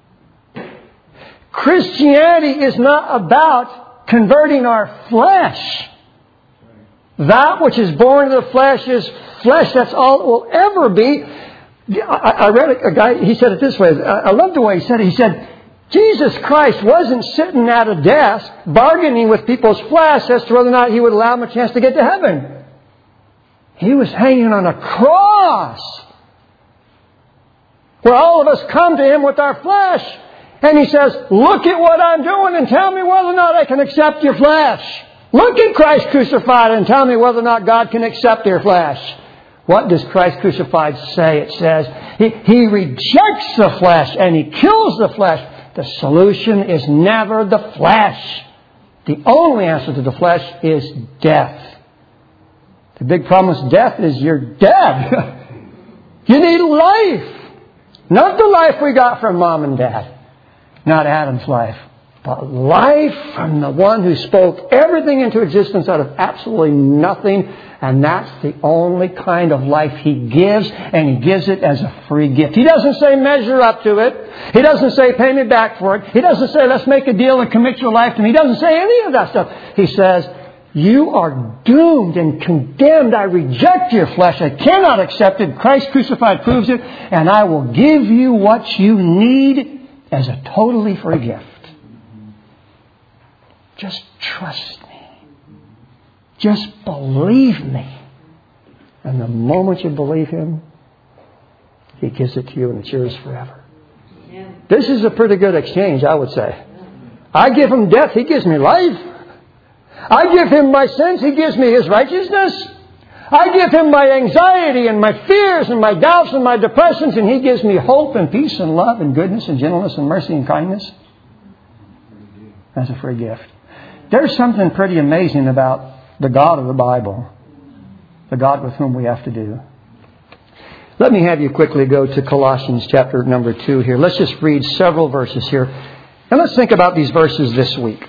Christianity is not about converting our flesh. That which is born of the flesh is flesh. That's all it will ever be. I, I read a guy, he said it this way. I love the way he said it. He said, Jesus Christ wasn't sitting at a desk bargaining with people's flesh as to whether or not He would allow them a chance to get to heaven. He was hanging on a cross where all of us come to Him with our flesh. And He says, look at what I'm doing and tell me whether or not I can accept your flesh. Look at Christ crucified and tell me whether or not God can accept your flesh. What does Christ crucified say? It says He, he rejects the flesh and He kills the flesh. The solution is never the flesh. The only answer to the flesh is death. The big problem with death is you're dead. You need life. Not the life we got from Mom and Dad. Not Adam's life. but life from the one who spoke everything into existence out of absolutely nothing. And that's the only kind of life He gives, and He gives it as a free gift. He doesn't say measure up to it. He doesn't say pay me back for it. He doesn't say let's make a deal and commit your life to me. He doesn't say any of that stuff. He says, you are doomed and condemned. I reject your flesh. I cannot accept it. Christ crucified proves it. And I will give you what you need as a totally free gift. Just trust me. Just believe me. And the moment you believe Him, He gives it to you and it's yours forever. Yeah. This is a pretty good exchange, I would say. I give Him death, He gives me life. I give Him my sins, He gives me His righteousness. I give Him my anxiety and my fears and my doubts and my depressions, and He gives me hope and peace and love and goodness and gentleness and mercy and kindness. That's a free gift. There's something pretty amazing about the God of the Bible, the God with whom we have to do. Let me have you quickly go to Colossians chapter number two here. Let's just read several verses here. And let's think about these verses this week.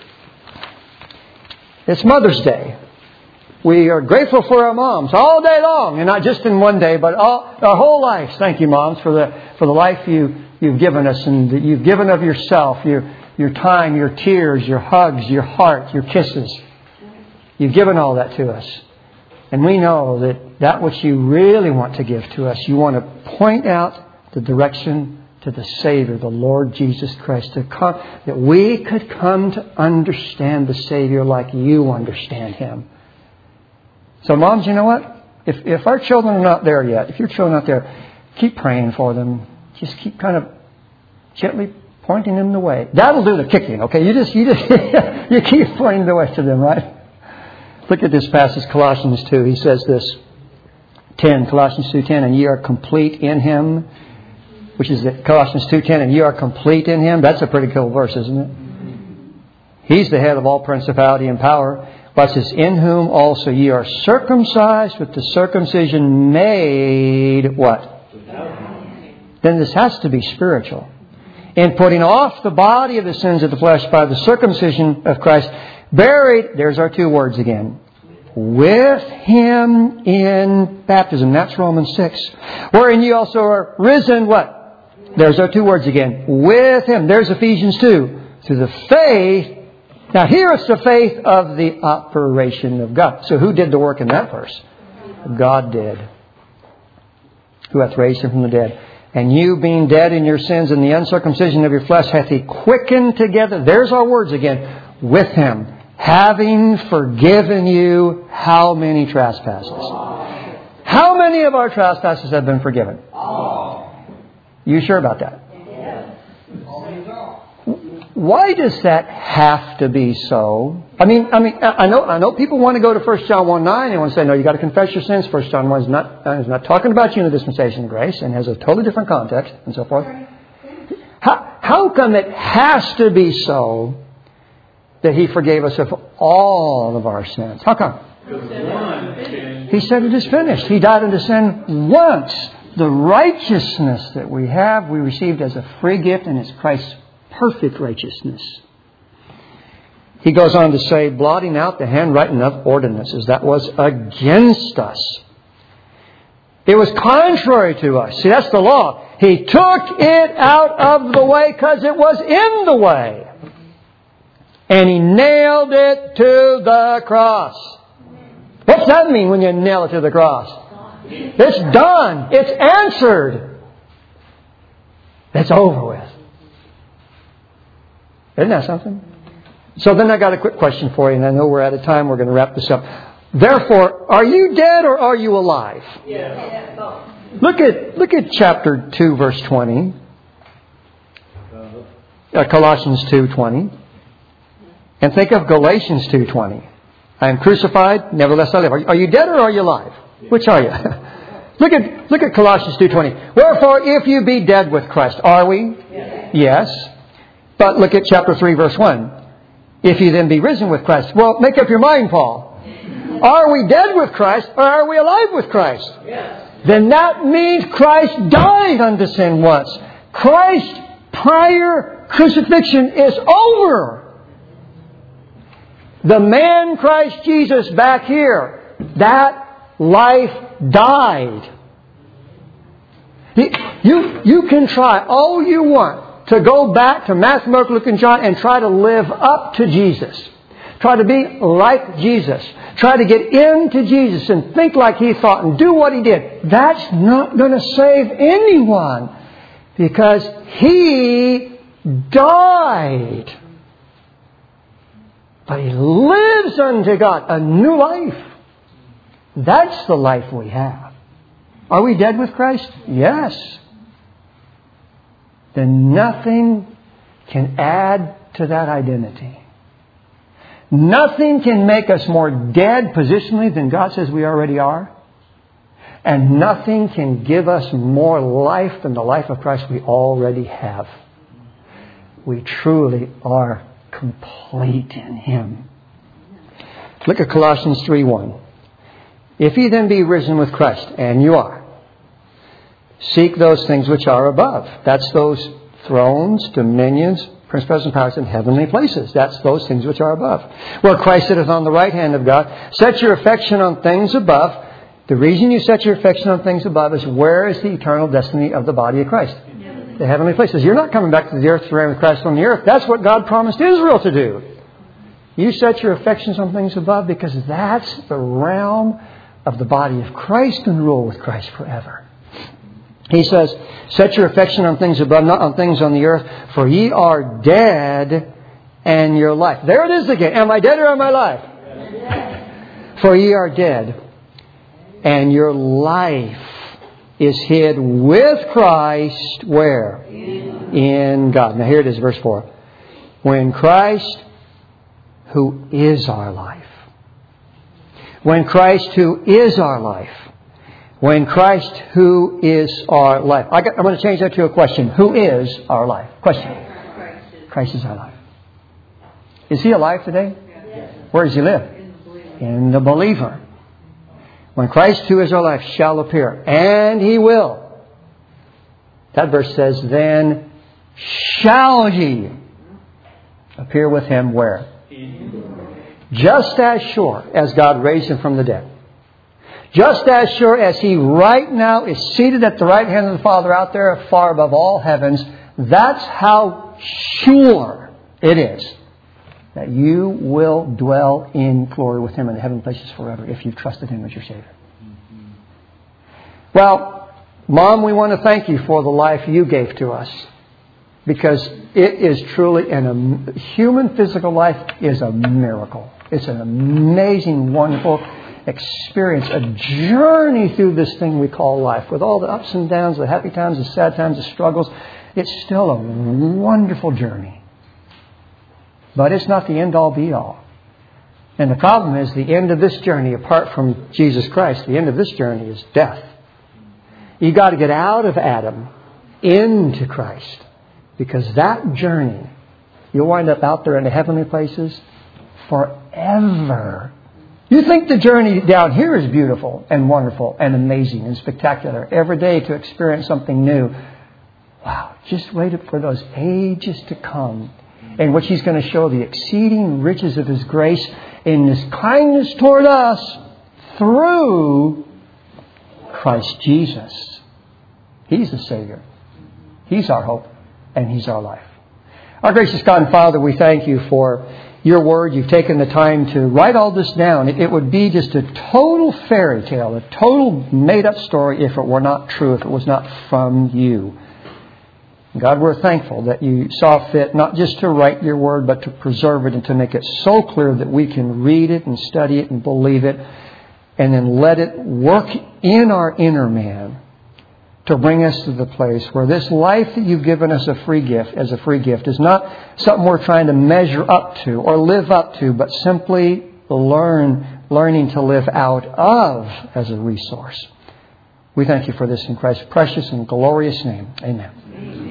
It's Mother's Day. We are grateful for our moms all day long, and not just in one day, but all, our whole lives. Thank you, moms, for the for the life you, you've given us and that you've given of yourself, your, your time, your tears, your hugs, your heart, your kisses. You've given all that to us. And we know that that which you really want to give to us, you want to point out the direction to the Savior, the Lord Jesus Christ, to come, that we could come to understand the Savior like you understand Him. So moms, you know what? If if our children are not there yet, if your children are not there, keep praying for them. Just keep kind of gently pointing them the way. That'll do the kicking, okay? You just you just you keep pointing the way to them, right? Look at this passage, Colossians two. He says this, ten, Colossians two ten, and ye are complete in Him, which is Colossians two ten, and ye are complete in Him. That's a pretty cool verse, isn't it? He's the head of all principality and power. Watch this, in whom also ye are circumcised with the circumcision made, what? Then this has to be spiritual. In putting off the body of the sins of the flesh by the circumcision of Christ, buried, there's our two words again, with Him in baptism. That's Romans six. Wherein ye also are risen, what? There's our two words again. With Him. There's Ephesians two. Through the faith. Now here it's the faith of the operation of God. So who did the work in that verse? God did. Who hath raised Him from the dead. And you being dead in your sins and the uncircumcision of your flesh hath He quickened together. There's our words again. With Him. Having forgiven you how many trespasses? How many of our trespasses have been forgiven? You sure about that? Why does that have to be so? I mean, I mean, I know, I know people want to go to First John one nine. They want to say, no, you got to confess your sins. First John one is not, uh, is not talking about you in the dispensation of grace and has a totally different context and so forth. How, how come it has to be so that He forgave us of all of our sins? How come? He said it is finished. He died unto sin once. The righteousness that we have, we received as a free gift, and it's Christ's perfect righteousness. He goes on to say, blotting out the handwriting of ordinances that was against us. It was contrary to us. See, that's the law. He took it out of the way because it was in the way. And He nailed it to the cross. What's that mean when you nail it to the cross? It's done. It's answered. It's over with. Isn't that something? So then I got a quick question for you, and I know we're out of time. We're going to wrap this up. Therefore, are you dead or are you alive? Yes. Look at look at chapter two, verse twenty. Uh, Colossians two twenty. And think of Galatians two twenty. I am crucified, nevertheless I live. Are you, are you dead or are you alive? Which are you? look at look at Colossians two twenty. Wherefore, if you be dead with Christ, are we? Yes. yes. But look at chapter three, verse one. If you then be risen with Christ. Well, make up your mind, Paul. Are we dead with Christ or are we alive with Christ? Yes. Then that means Christ died unto sin once. Christ prior crucifixion is over. The man Christ Jesus back here, that life died. You, you can try all you want to go back to Matthew, Mark, Luke, and John and try to live up to Jesus. Try to be like Jesus. Try to get into Jesus and think like He thought and do what He did. That's not going to save anyone because He died. But He lives unto God a new life. That's the life we have. Are we dead with Christ? Yes. Then nothing can add to that identity. Nothing can make us more dead positionally than God says we already are. And nothing can give us more life than the life of Christ we already have. We truly are complete in Him. Look at Colossians three one. If ye then be risen with Christ, and you are, seek those things which are above. That's those thrones, dominions, principalities and powers in heavenly places. That's those things which are above. Where Christ sitteth on the right hand of God. Set your affection on things above. The reason you set your affection on things above is where is the eternal destiny of the body of Christ? The heavenly places. You're not coming back to the earth to reign with Christ on the earth. That's what God promised Israel to do. You set your affections on things above because that's the realm of the body of Christ and rule with Christ forever. He says, set your affection on things above, not on things on the earth, for ye are dead and your life. There it is again. Am I dead or am I alive? For ye are dead and your life is hid with Christ where? In, in God. Now here it is, verse four. When Christ, who is our life. When Christ, who is our life. When Christ, who is our life. I got, I'm going to change that to a question. Who is our life? Question. Christ is, Christ is our life. Is He alive today? Yes. Where does He live? In the believer. In the believer. When Christ, who is our life, shall appear. And He will. That verse says, then shall ye appear with Him where? Just as sure as God raised Him from the dead. Just as sure as He right now is seated at the right hand of the Father out there far above all heavens, that's how sure it is that you will dwell in glory with Him in the heavenly places forever if you've trusted Him as your Savior. Well, Mom, we want to thank you for the life you gave to us. Because it is truly an a human physical life is a miracle. It's an amazing, wonderful experience, a journey through this thing we call life. With all the ups and downs, the happy times, the sad times, the struggles, it's still a wonderful journey. But it's not the end-all, be-all. And the problem is the end of this journey, apart from Jesus Christ, the end of this journey is death. You've got to get out of Adam into Christ. Because that journey, you'll wind up out there in the heavenly places forever. You think the journey down here is beautiful and wonderful and amazing and spectacular. Every day to experience something new. Wow, just wait for those ages to come in which He's going to show the exceeding riches of His grace in His kindness toward us through Christ Jesus. He's the Savior. He's our hope. And He's our life. Our gracious God and Father, we thank You for Your Word. You've taken the time to write all this down. It, it would be just a total fairy tale, a total made-up story if it were not true, if it was not from You. God, we're thankful that You saw fit not just to write Your Word, but to preserve it and to make it so clear that we can read it and study it and believe it and then let it work in our inner man to bring us to the place where this life that You've given us a free gift, as a free gift, is not something we're trying to measure up to or live up to, but simply learn, learning to live out of as a resource. We thank You for this in Christ's precious and glorious name. Amen. Amen.